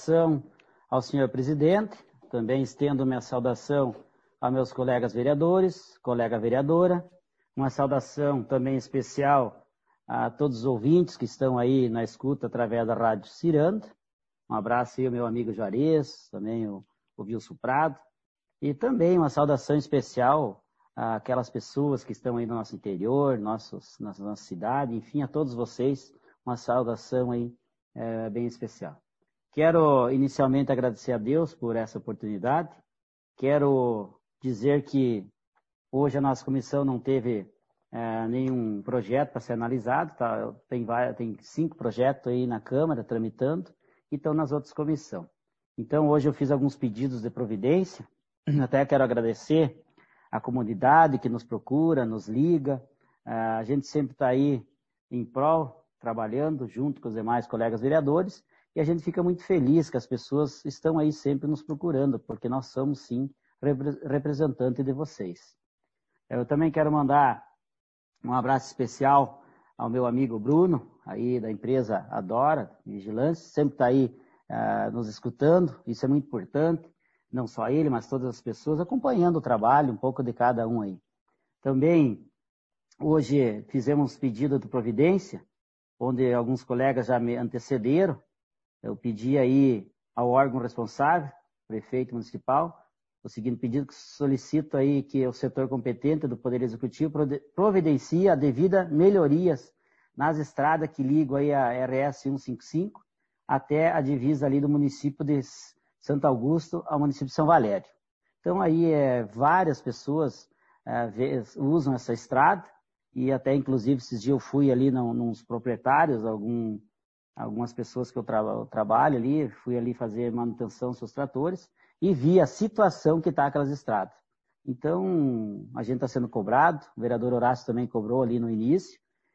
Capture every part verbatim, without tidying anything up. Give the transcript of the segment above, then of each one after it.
Saudação ao senhor presidente, também estendo minha saudação aos meus colegas vereadores, colega vereadora, uma saudação também especial a todos os ouvintes que estão aí na escuta através da Rádio Ciranda. Um abraço aí ao meu amigo Juarez, também o, o Wilson Prado, e também uma saudação especial àquelas pessoas que estão aí no nosso interior, nossos, na nossa cidade, enfim, a todos vocês, uma saudação aí é, bem especial. Quero inicialmente agradecer a Deus por essa oportunidade. Quero dizer que hoje a nossa comissão não teve é, nenhum projeto para ser analisado, tá? Tem, tem cinco projetos aí na Câmara tramitando e estão nas outras comissões. Então hoje eu fiz alguns pedidos de providência, até quero agradecer a comunidade que nos procura, nos liga, a gente sempre está aí em prol, trabalhando junto com os demais colegas vereadores, e a gente fica muito feliz que as pessoas estão aí sempre nos procurando, porque nós somos, sim, representantes de vocês. Eu também quero mandar um abraço especial ao meu amigo Bruno, aí da empresa Adora Vigilância, sempre está aí uh, nos escutando, isso é muito importante, não só ele, mas todas as pessoas, acompanhando o trabalho, um pouco de cada um aí. Também, hoje, fizemos pedido de providência, onde alguns colegas já me antecederam. Eu pedi aí ao órgão responsável, prefeito municipal, o seguinte pedido que solicito aí que o setor competente do Poder Executivo providencie a devida melhorias nas estradas que ligam aí a R S cento e cinquenta e cinco até a divisa ali do município de Santo Augusto ao município de São Valério. Então aí é, várias pessoas é, usam essa estrada e até inclusive esses dias eu fui ali nos proprietários, algum algumas pessoas que eu, tra eu trabalho ali, fui ali fazer manutenção dos seus tratores e vi a situação que está aquelas estradas. Então, a gente está sendo cobrado, o vereador Horácio também cobrou ali no início,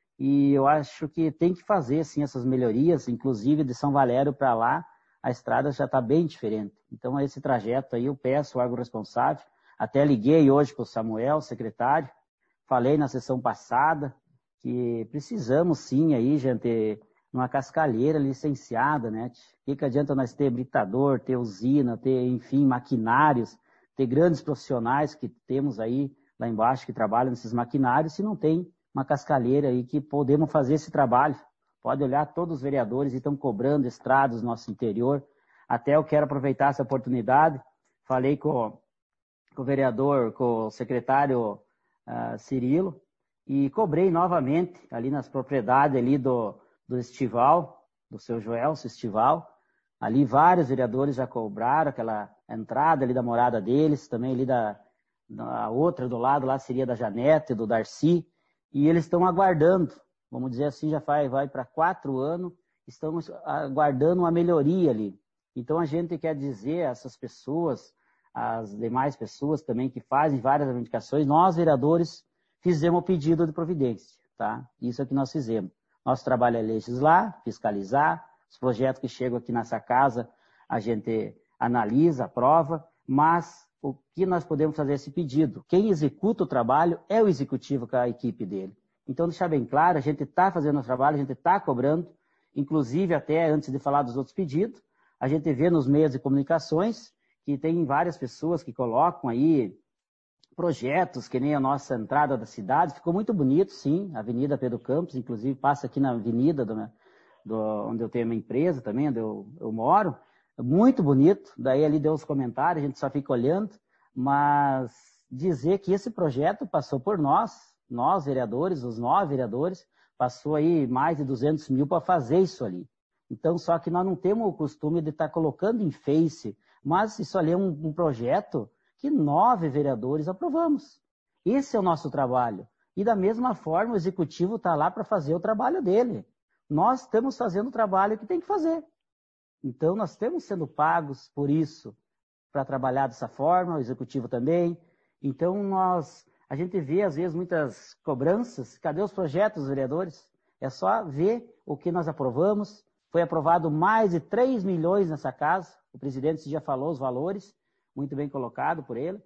e eu acho que tem que fazer, sim, essas melhorias, inclusive de São Valério para lá, a estrada já está bem diferente. Então, esse trajeto aí eu peço o órgão responsável, até liguei hoje para o Samuel, secretário, falei na sessão passada que precisamos, sim, aí, gente, uma cascalheira licenciada, né? O que, que adianta nós ter britador, ter usina, ter, enfim, maquinários, ter grandes profissionais que temos aí lá embaixo que trabalham nesses maquinários, se não tem uma cascalheira aí que podemos fazer esse trabalho. Pode olhar, todos os vereadores estão cobrando estradas no nosso interior. Até eu quero aproveitar essa oportunidade, falei com, com o vereador, com o secretário uh, Cirilo, e cobrei novamente ali nas propriedades ali do do Estival, do seu Joelso Estival. Ali vários vereadores já cobraram aquela entrada ali da morada deles, também ali da, da outra do lado, lá seria da Janete, do Darcy, e eles estão aguardando, vamos dizer assim, já vai, vai para quatro anos, estão aguardando uma melhoria ali. Então a gente quer dizer a essas pessoas, as demais pessoas também que fazem várias reivindicações, nós vereadores fizemos o pedido de providência, tá? Isso é o que nós fizemos. Nosso trabalho é legislar, fiscalizar, os projetos que chegam aqui nessa casa a gente analisa, aprova, mas o que nós podemos fazer esse pedido? Quem executa o trabalho é o executivo com a equipe dele. Então, deixar bem claro, a gente está fazendo o trabalho, a gente está cobrando, inclusive até antes de falar dos outros pedidos, a gente vê nos meios de comunicações que tem várias pessoas que colocam aí projetos, que nem a nossa entrada da cidade, ficou muito bonito, sim, a Avenida Pedro Campos, inclusive passa aqui na avenida do, do, onde eu tenho uma empresa também, onde eu, eu moro, muito bonito, daí ali deu os comentários, a gente só fica olhando, mas dizer que esse projeto passou por nós, nós vereadores, os nove vereadores, passou aí mais de duzentos mil para fazer isso ali. Então, só que nós não temos o costume de estar colocando em Face, mas isso ali é um, um projeto que nove vereadores aprovamos. Esse é o nosso trabalho. E da mesma forma, o executivo está lá para fazer o trabalho dele. Nós estamos fazendo o trabalho que tem que fazer. Então, nós estamos sendo pagos por isso, para trabalhar dessa forma, o executivo também. Então, nós, a gente vê, às vezes, muitas cobranças. Cadê os projetos dos vereadores? É só ver o que nós aprovamos. Foi aprovado mais de três milhões nessa casa. O presidente já falou os valores, muito bem colocado por ele.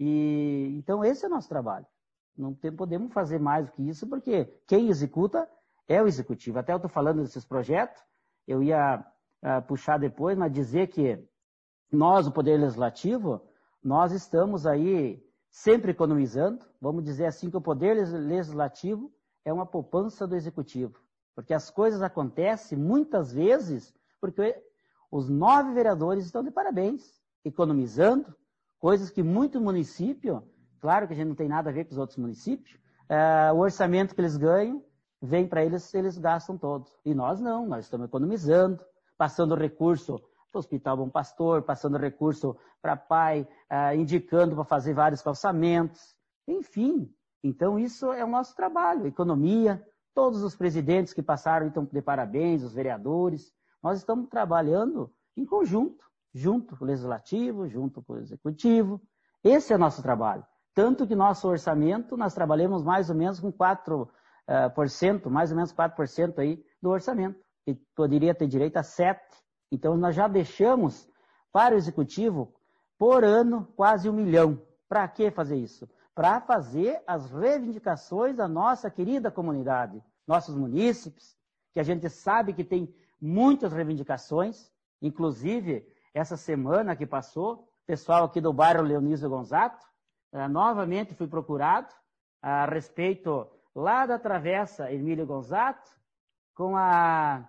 E então esse é o nosso trabalho. Não tem, podemos fazer mais do que isso, porque quem executa é o executivo. Até eu estou falando desses projetos, eu ia uh, puxar depois, mas dizer que nós, o Poder Legislativo, nós estamos aí sempre economizando. Vamos dizer assim que o Poder Legislativo é uma poupança do Executivo. Porque as coisas acontecem muitas vezes porque os nove vereadores estão de parabéns, economizando, coisas que muito município, claro que a gente não tem nada a ver com os outros municípios, uh, o orçamento que eles ganham vem para eles, eles gastam todos. E nós não, nós estamos economizando, passando recurso para o Hospital Bom Pastor, passando recurso para pai, uh, indicando para fazer vários calçamentos, enfim. Então isso é o nosso trabalho, economia, todos os presidentes que passaram estão de parabéns, os vereadores, nós estamos trabalhando em conjunto, junto com o Legislativo, junto com o Executivo, esse é o nosso trabalho. Tanto que nosso orçamento, nós trabalhamos mais ou menos com quatro por cento, mais ou menos quatro por cento aí do orçamento, que poderia ter direito a sete por cento. Então, nós já deixamos para o Executivo, por ano, quase um milhão. Para que fazer isso? Para fazer as reivindicações da nossa querida comunidade, nossos munícipes, que a gente sabe que tem muitas reivindicações, inclusive, essa semana que passou, o pessoal aqui do bairro Leonísio Gonzato, uh, novamente fui procurado a respeito lá da travessa Emílio Gonzato, com a,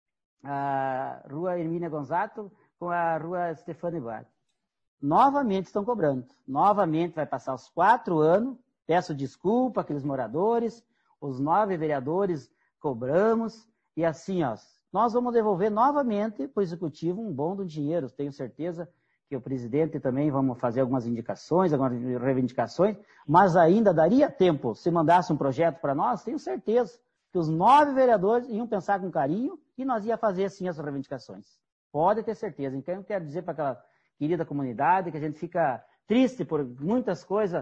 a rua Hermínia Gonzato, com a rua Stefani Vale. Novamente estão cobrando. Novamente vai passar os quatro anos. Peço desculpa àqueles moradores, os nove vereadores cobramos. E assim, ó, nós vamos devolver novamente para o Executivo um bom do dinheiro. Tenho certeza que o presidente também vamos fazer algumas indicações, algumas reivindicações, mas ainda daria tempo, se mandasse um projeto para nós, tenho certeza que os nove vereadores iam pensar com carinho e nós ia fazer sim essas reivindicações. Pode ter certeza. Então eu quero dizer para aquela querida comunidade que a gente fica triste por muitas coisas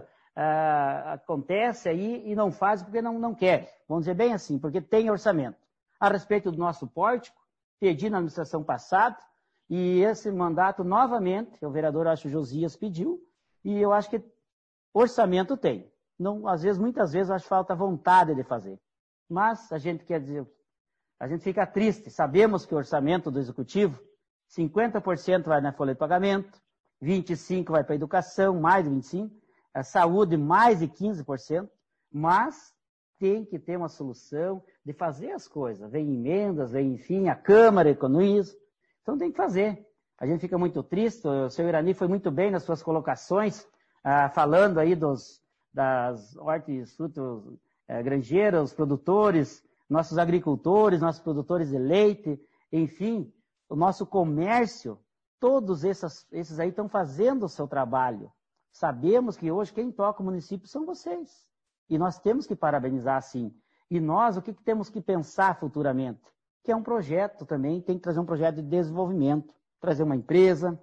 uh, acontecem aí e não faz porque não, não quer. Vamos dizer bem assim, porque tem orçamento. A respeito do nosso pórtico, pedi na administração passada, e esse mandato, novamente, o vereador, acho, Josias pediu, e eu acho que orçamento tem. Não, às vezes, muitas vezes, eu acho que falta vontade de fazer. Mas a gente quer dizer, a gente fica triste. Sabemos que o orçamento do Executivo, cinquenta por cento vai na folha de pagamento, vinte e cinco por cento vai para a educação, mais de vinte e cinco por cento, a saúde, mais de quinze por cento, mas tem que ter uma solução de fazer as coisas. Vem emendas, vem, enfim, a Câmara economiza. Então tem que fazer. A gente fica muito triste. O senhor Irani foi muito bem nas suas colocações, ah, falando aí dos, das hortas, frutos, eh, granjeiros, produtores, nossos agricultores, nossos produtores de leite, enfim, o nosso comércio, todos esses, esses aí estão fazendo o seu trabalho. Sabemos que hoje quem toca o município são vocês. E nós temos que parabenizar, sim. E nós, o que, que temos que pensar futuramente? Que é um projeto também, tem que trazer um projeto de desenvolvimento, trazer uma empresa,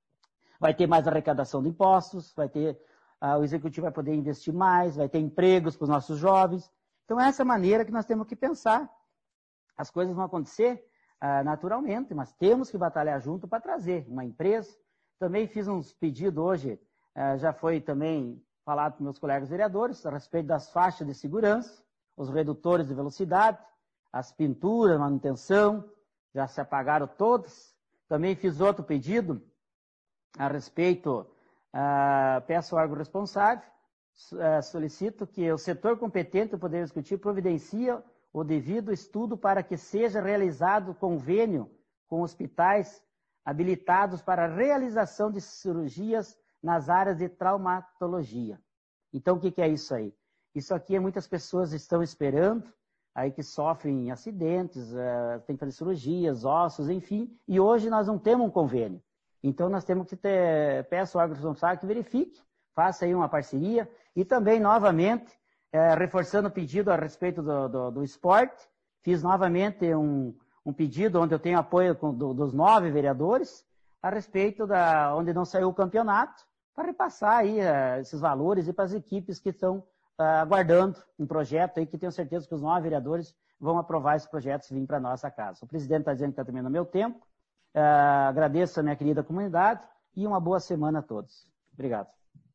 vai ter mais arrecadação de impostos, vai ter, uh, o executivo vai poder investir mais, vai ter empregos para os nossos jovens. Então, essa é a maneira que nós temos que pensar. As coisas vão acontecer uh, naturalmente, mas temos que batalhar junto para trazer uma empresa. Também fiz uns pedidos hoje, uh, já foi também falado com meus colegas vereadores, a respeito das faixas de segurança, os redutores de velocidade, as pinturas, manutenção, já se apagaram todas. Também fiz outro pedido a respeito, uh, peço ao órgão responsável, uh, solicito que o setor competente do Poder Executivo providencia o devido estudo para que seja realizado convênio com hospitais habilitados para a realização de cirurgias nas áreas de traumatologia. Então, o que, que é isso aí? Isso aqui muitas pessoas estão esperando, aí que sofrem acidentes, uh, tem que fazer cirurgias, ossos, enfim, e hoje nós não temos um convênio. Então nós temos que ter, peço ao órgão responsável que verifique, faça aí uma parceria, e também, novamente, uh, reforçando o pedido a respeito do, do, do esporte, fiz novamente um, um pedido onde eu tenho apoio com, do, dos nove vereadores, a respeito da onde não saiu o campeonato, para repassar aí uh, esses valores e para as equipes que estão Uh, aguardando um projeto aí que tenho certeza que os nove vereadores vão aprovar esse projeto se vir para a nossa casa. O presidente está dizendo que está terminando o meu tempo. Uh, agradeço a minha querida comunidade e uma boa semana a todos. Obrigado.